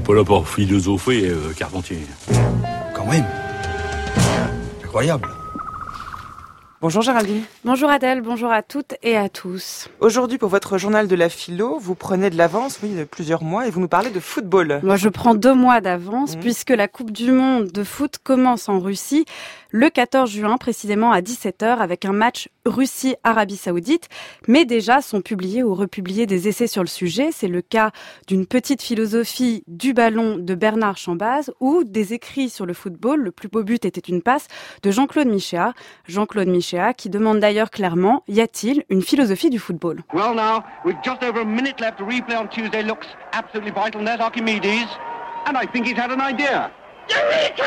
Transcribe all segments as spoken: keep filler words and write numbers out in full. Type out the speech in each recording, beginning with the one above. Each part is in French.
pas là pour philosopher, euh, Carpentier. Quand même. Incroyable. Bonjour Géraldine. Bonjour Adèle, bonjour à toutes et à tous. Aujourd'hui, pour votre journal de la philo, vous prenez de l'avance, oui, de plusieurs mois, et vous nous parlez de football. Moi, je prends deux mois d'avance, mmh. puisque la Coupe du Monde de foot commence en Russie le quatorze juin, précisément à dix-sept heures, avec un match Russie-Arabie Saoudite. Mais déjà sont publiés ou republiés des essais sur le sujet. C'est le cas d'une petite philosophie du ballon de Bernard Chambaz ou des écrits sur le football. Le plus beau but était une passe de Jean-Claude Michéa. Jean-Claude Michéa qui demande d'ailleurs clairement, y a-t-il une philosophie du football? Well now, with just over a minute left, the replay on Tuesday looks absolutely vital. And there's Archimedes, and I think he's had an idea. Eureka!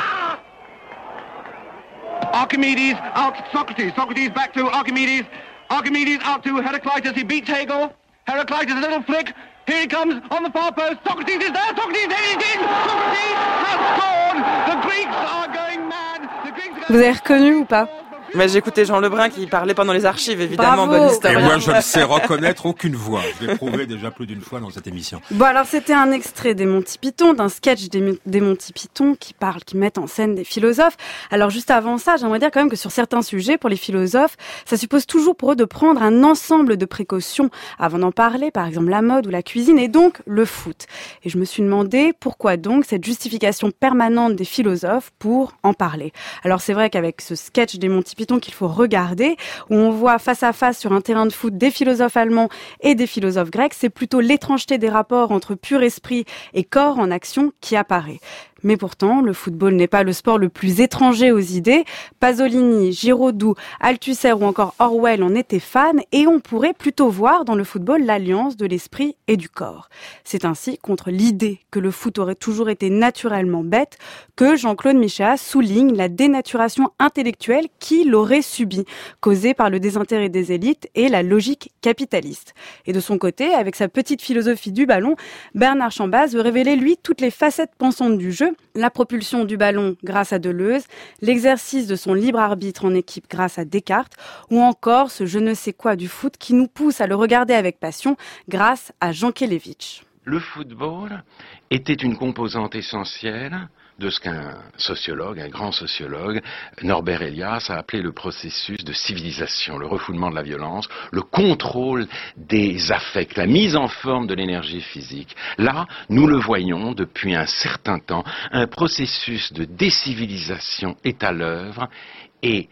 Archimedes out Socrates. Socrates back to Archimedes. Archimedes out to Heraclitus. He beats Hegel. Heraclitus, a little flick. Here he comes on the far post. Socrates is there. Socrates, there he is. Socrates has scored. The Greeks are going mad. The Greeks are going... Vous avez reconnu ou pas? Mais j'écoutais Jean Lebrun qui parlait pendant les archives, évidemment, Bravo. Bon historien. Et moi, je ne sais reconnaître aucune voix. Je l'ai prouvé déjà plus d'une fois dans cette émission. Bon, alors c'était un extrait des Monty Python, d'un sketch des, des Monty Python qui parle, qui mettent en scène des philosophes. Alors juste avant ça, j'aimerais dire quand même que sur certains sujets, pour les philosophes, ça suppose toujours pour eux de prendre un ensemble de précautions avant d'en parler, par exemple la mode ou la cuisine, et donc le foot. Et je me suis demandé pourquoi donc cette justification permanente des philosophes pour en parler. Alors c'est vrai qu'avec ce sketch des Monty Python qu'il faut regarder, où on voit face à face sur un terrain de foot des philosophes allemands et des philosophes grecs, c'est plutôt l'étrangeté des rapports entre pur esprit et corps en action qui apparaît. Mais pourtant, le football n'est pas le sport le plus étranger aux idées. Pasolini, Giraudoux, Althusser ou encore Orwell en étaient fans et on pourrait plutôt voir dans le football l'alliance de l'esprit et du corps. C'est ainsi contre l'idée que le foot aurait toujours été naturellement bête que Jean-Claude Michéa souligne la dénaturation intellectuelle qu'il aurait subie, causée par le désintérêt des élites et la logique capitaliste. Et de son côté, avec sa petite philosophie du ballon, Bernard Chambaz veut révéler lui toutes les facettes pensantes du jeu, la propulsion du ballon grâce à Deleuze, l'exercice de son libre arbitre en équipe grâce à Descartes, ou encore ce je ne sais quoi du foot qui nous pousse à le regarder avec passion grâce à Jankélévitch. Le football était une composante essentielle de ce qu'un sociologue, un grand sociologue, Norbert Elias, a appelé le processus de civilisation, le refoulement de la violence, le contrôle des affects, la mise en forme de l'énergie physique. Là, nous le voyons depuis un certain temps, un processus de décivilisation est à l'œuvre et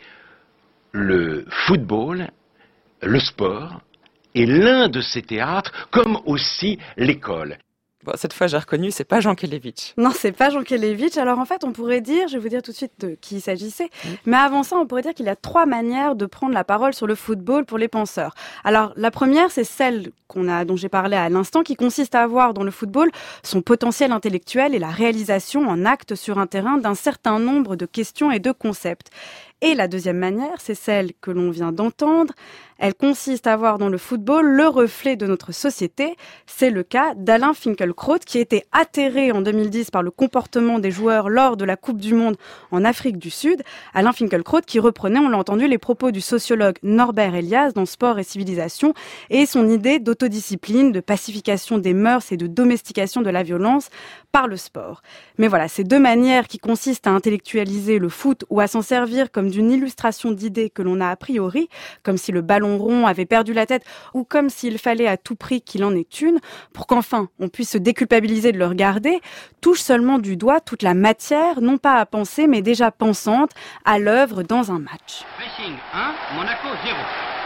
le football, le sport, est l'un de ces théâtres, comme aussi l'école. Bon, cette fois, j'ai reconnu, c'est pas Jankélévitch. Non, c'est pas Jankélévitch. Alors en fait, on pourrait dire, je vais vous dire tout de suite de qui il s'agissait, mmh. mais avant ça, on pourrait dire qu'il y a trois manières de prendre la parole sur le football pour les penseurs. Alors la première, c'est celle qu'on a, dont j'ai parlé à l'instant, qui consiste à avoir dans le football son potentiel intellectuel et la réalisation en acte sur un terrain d'un certain nombre de questions et de concepts. Et la deuxième manière, c'est celle que l'on vient d'entendre. Elle consiste à voir dans le football le reflet de notre société. C'est le cas d'Alain Finkielkraut, qui était atterré en deux mille dix par le comportement des joueurs lors de la Coupe du Monde en Afrique du Sud. Alain Finkielkraut qui reprenait, on l'a entendu, les propos du sociologue Norbert Elias dans Sport et Civilisation et son idée d'autodiscipline, de pacification des mœurs et de domestication de la violence par le sport. Mais voilà, ces deux manières qui consistent à intellectualiser le foot ou à s'en servir comme d'une illustration d'idées que l'on a a priori, comme si le ballon rond avait perdu la tête ou comme s'il fallait à tout prix qu'il en ait une, pour qu'enfin on puisse se déculpabiliser de le regarder, touche seulement du doigt toute la matière, non pas à penser, mais déjà pensante, à l'œuvre dans un match. Racing un, Monaco zéro.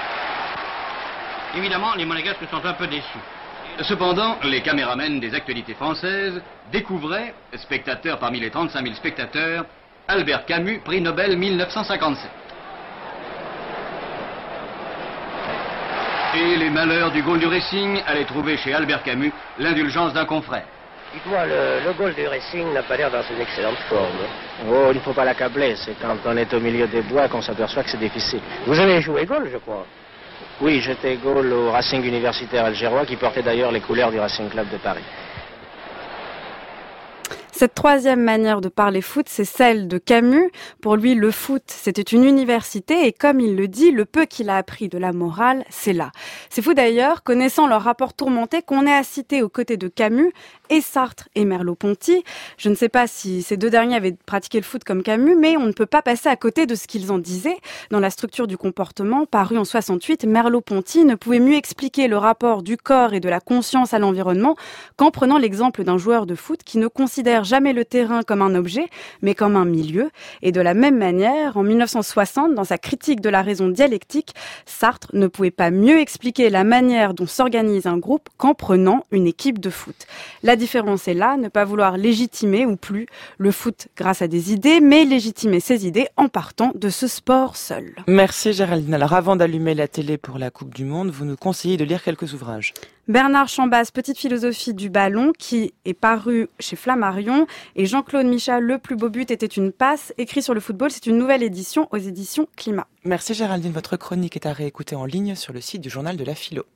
Évidemment, les Monégasques sont un peu déçus. Cependant, les caméramens des actualités françaises découvraient, spectateurs parmi les trente-cinq mille spectateurs, Albert Camus, prix Nobel mille neuf cent cinquante-sept. Et les malheurs du goal du Racing allaient trouver chez Albert Camus l'indulgence d'un confrère. Dites-moi, le, le goal du Racing n'a pas l'air dans une excellente forme. Oh, il ne faut pas l'accabler, c'est quand on est au milieu des bois qu'on s'aperçoit que c'est difficile. Vous avez joué goal, je crois? Oui, j'étais goal au Racing universitaire algérois qui portait d'ailleurs les couleurs du Racing Club de Paris. Cette troisième manière de parler foot, c'est celle de Camus. Pour lui, le foot, c'était une université et comme il le dit, le peu qu'il a appris de la morale, c'est là. C'est fou d'ailleurs, connaissant leur rapport tourmenté, qu'on ait à citer aux côtés de Camus et Sartre et Merleau-Ponty. Je ne sais pas si ces deux derniers avaient pratiqué le foot comme Camus, mais on ne peut pas passer à côté de ce qu'ils en disaient. Dans La structure du comportement, paru en soixante-huit, Merleau-Ponty ne pouvait mieux expliquer le rapport du corps et de la conscience à l'environnement qu'en prenant l'exemple d'un joueur de foot qui ne considère jamais le terrain comme un objet, mais comme un milieu. Et de la même manière, en mille neuf cent soixante, dans sa critique de la raison dialectique, Sartre ne pouvait pas mieux expliquer la manière dont s'organise un groupe qu'en prenant une équipe de foot. La différence est là, ne pas vouloir légitimer ou plus le foot grâce à des idées, mais légitimer ses idées en partant de ce sport seul. Merci Géraldine. Alors avant d'allumer la télé pour la Coupe du Monde, vous nous conseillez de lire quelques ouvrages. Bernard Chambas, Petite philosophie du ballon, qui est paru chez Flammarion, et Jean-Claude Michat, Le plus beau but était une passe, écrit sur le football. C'est une nouvelle édition aux éditions Climat. Merci Géraldine. Votre chronique est à réécouter en ligne sur le site du Journal de la Philo.